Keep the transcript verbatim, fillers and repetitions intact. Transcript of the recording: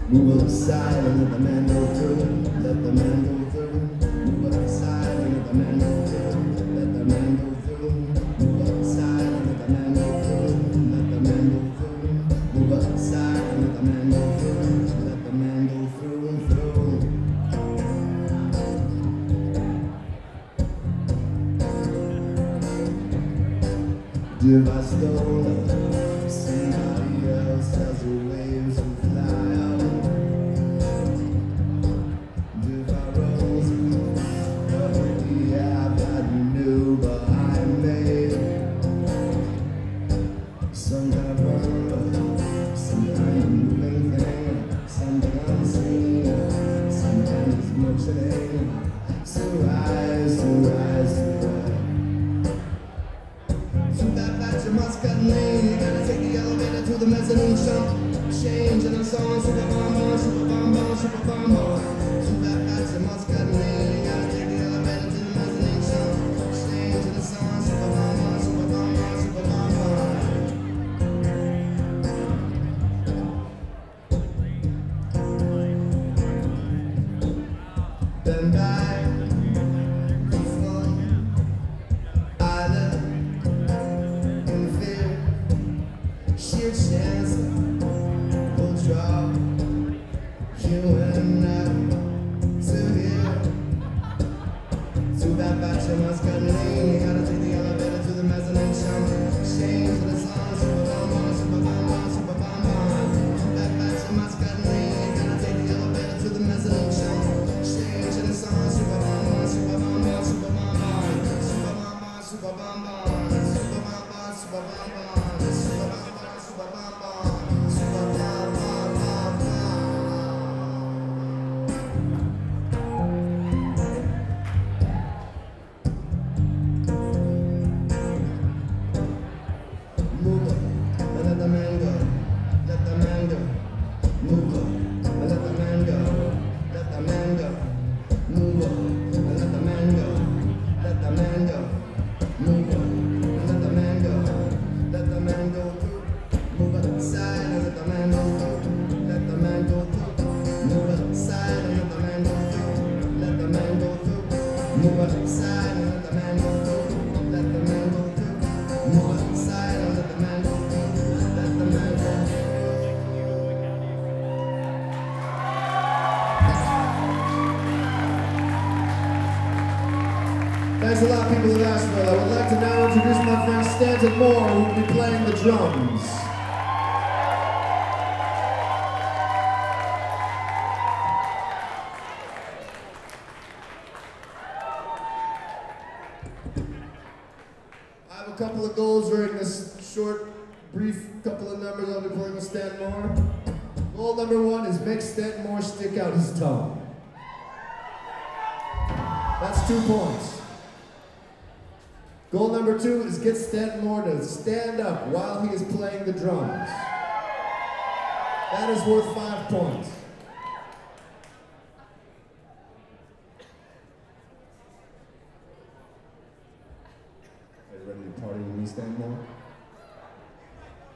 Move aside and let the man go through. Let the man go through. Move aside and let the man go through. Let the man go through. Move aside and let the man go through. Let the man go through. Move aside and let the man go through. Let the man go through and through. If I stole her, somebody else has the waves to fly out. If I rose, the app that knew behind me. Some kind of burn, some kind of moving thing, something unseen, some kind of motioning. So rise, so rise, so rise. You must cut lane, you gotta take the elevator to the mezzanine shop. Change and I'm song, super bomb bomb, super bomb bomb, super bomb bomb. So that fast, you must cut lane, you gotta take the elevator to the mezzanine shop. Change and I'm song, super bomb bomb, super bomb bomb, super bomb bomb. Then back. Sheer chance will drop you and I to here. Too bad that you must cut lane. You gotta take the elevator to the mezzanine shop. Change the song, super bomb bomb, super bomb bomb, super bomb bomb. Too bad that you must cut lane. You gotta take the elevator to the mezzanine shop. Change the song, super bomb bomb, super bomb bomb, super bomb bomb, super bomb bomb, super bomb bomb, super bomb bomb, super bomb bomb. Move aside and let the man go through. Let the man go through. Move aside and let the man go through. Let the man go through. Thanks a lot, people of Asheville. I would like to now introduce my friend Stanton Moore, who will be playing the drums. A couple of goals during this short, brief couple of numbers I'll be playing with Stanton Moore. Goal number one is make Stanton Moore stick out his tongue. That's two points. Goal number two is get Stanton Moore to stand up while he is playing the drums. That is worth five points.